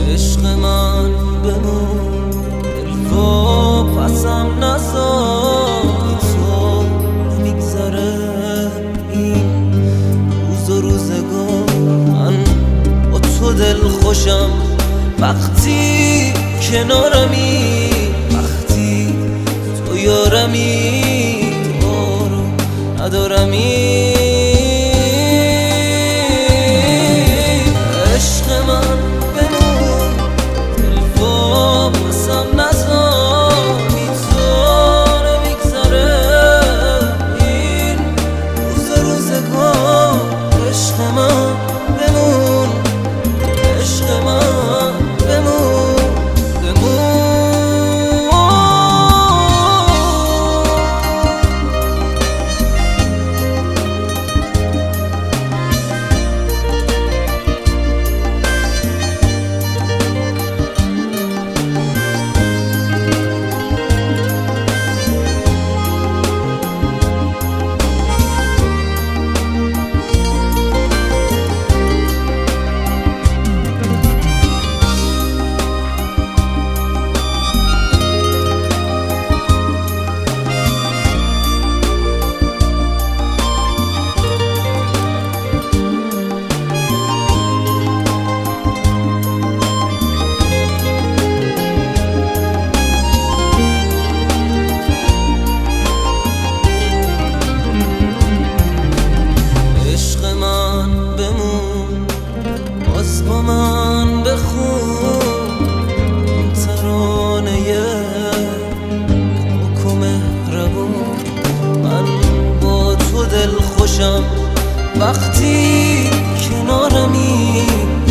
عشق من بمون دلوا پسم نزار، بی تو نمیگذره این روز و روزگار. من با تو دل خوشم وقتی کنارمی، وقتی تو یارمی بارو ندارمی. عشق من بمون دلوا پسم نزار، بی تو نمیگذره این روز و روزگار. عشق من بمون، عشق من بمون، بمون. با من بخون این ترانه پاک و مهربون. من با تو دل خوشم وقتی کنارمی،